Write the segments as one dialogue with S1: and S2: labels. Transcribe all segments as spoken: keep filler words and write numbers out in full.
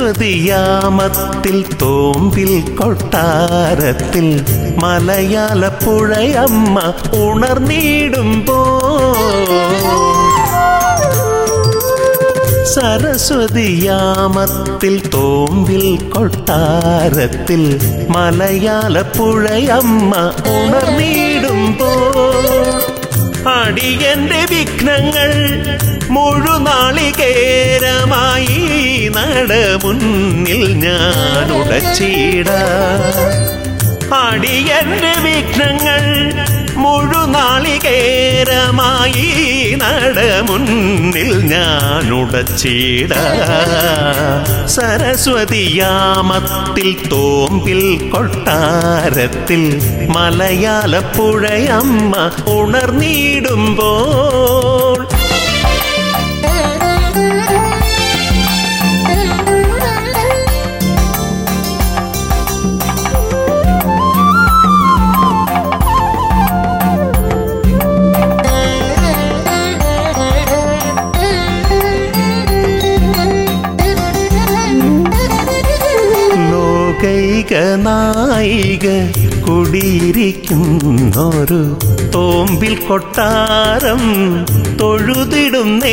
S1: സരസ്വതിയാമത്തിൽ തോമ്പിൽ കൊട്ടാരത്തിൽ മലയാളപ്പുഴയമ്മ ഉണർന്നിടുമ്പോ സരസ്വതിയാമത്തിൽ തോമ്പിൽ കൊട്ടാരത്തിൽ മലയാളപ്പുഴയമ്മ ഉണർന്നിടുമ്പോ അടിയന്റെ വിഘ്നങ്ങൾ മുഴുനാളികേരമായി നടമുന്നിൽ ഞാൻ ഉടച്ചിടാം. അടിയന്റെ വിഘ്നങ്ങൾ മുഴുനാളികേരമായി നടമുന്നിൽ ഞാൻ ഉടച്ചിടാം. സരസ്വതിയാമത്തിൽ തോമ്പിൽ കൊട്ടാരത്തിൽ മലയാളപ്പുഴയമ്മ ഉണർന്നിടുമ്പോൾ നായിക കുടിയിരിക്കുന്നൊരു തോമ്പിൽ കൊട്ടാരം തൊഴുതിടുന്നേ.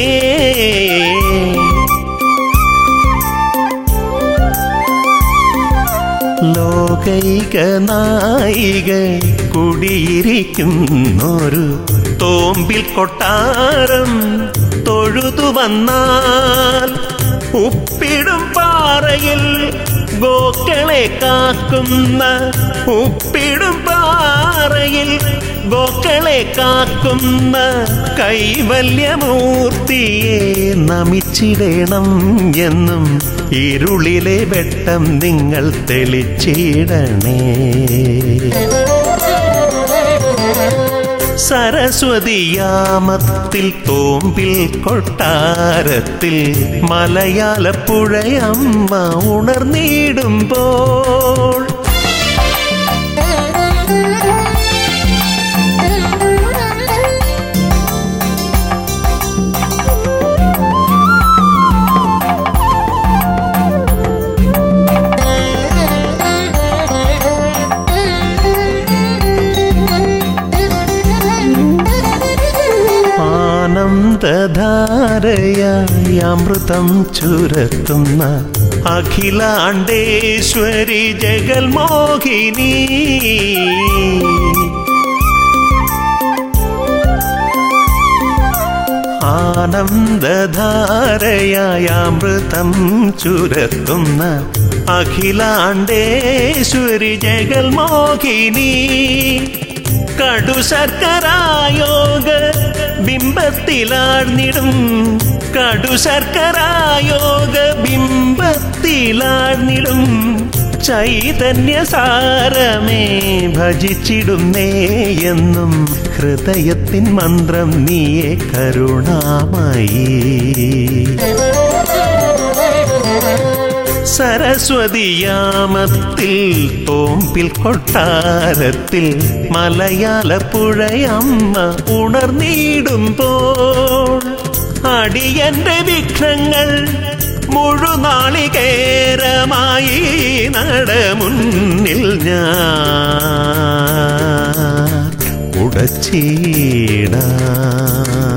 S1: ലോകൈക നായിക കുടിയിരിക്കുന്നൊരു തോമ്പിൽ കൊട്ടാരം തൊഴുതു വന്നാൽ ഉപ്പിടും പാറയിൽ ഗോക്കളെ കാക്കുന്ന ഉപ്പിടും പാറയിൽ ഗോക്കളെ കാക്കുന്ന കൈവല്യമൂർത്തിയെ നമിച്ചിടണം എന്നും ഇരുളിലെ വെട്ടം നിങ്ങൾ തെളിച്ചിടണേ. സരസ്വതിയാമത്തിൽ തോമ്പിൽ കൊട്ടാരത്തിൽ മലയാളപ്പുഴയമ്മ ഉണർന്നിടുമ്പോൾ ധാരയായി അമൃതം ചുരത്തുന്ന അഖിലാണ്ടേശ്വരി ജഗൽമോഹിനി ആനന്ദധാരയായി അമൃതം ചുരത്തുന്ന അഖിലാണ്ടേശ്വരി ജഗൽമോഹിനി കടുശർക്കരായോഗ ബിംബത്തിലാഴ്ന്നിടും കടുശർക്കരായോഗ ബിംബത്തിലാഴ്ന്നിടും ചൈതന്യസാരമേ ഭജിച്ചിടുന്നേ എന്നും ഹൃദയത്തിൻ മന്ത്രം നീയെ കരുണാമയി. സരസ്വതിയാമത്തിൽ തോമ്പിൽ കൊട്ടാരത്തിൽ മലയാളപ്പുഴയമ്മ ഉണർന്നിടുമ്പോൾ അടിയന്റെ വിഘ്നങ്ങൾ മുഴുനാളികേരമായി നടമുന്നിൽ ഞാൻ ഉടച്ചിടാം.